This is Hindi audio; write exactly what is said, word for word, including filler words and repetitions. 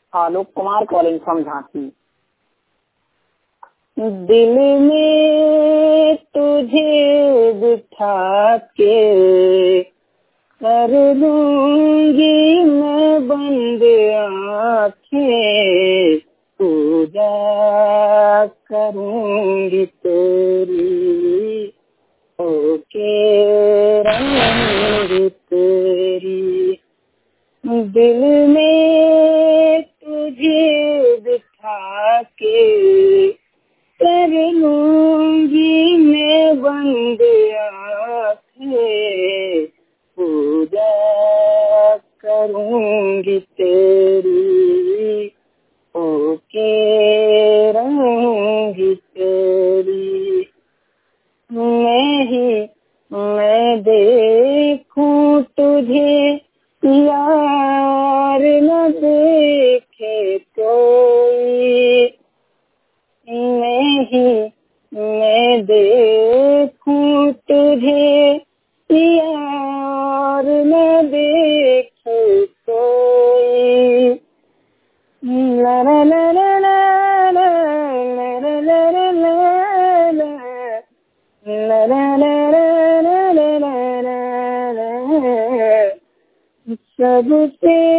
Alok Kumar calling from Jhansi. दिल में तुझे बिठा के कर लूंगी मैं बंद आँखें, पूजा करूंगी तेरी, ओके रंग तेरी। दिल में तुझे बिठा के कर लूंगी मैं बंद आँखें, पूजा करूंगी तेरी, ओके रहूंगी तेरी। मैं ही मैं देखूं तुझे यार न देखे कोई, मैं ही मैं देखूं तुझे यार न देखे कोई। ला ला ला ला ला ला ला ला ला ला ला ला ला। सबसे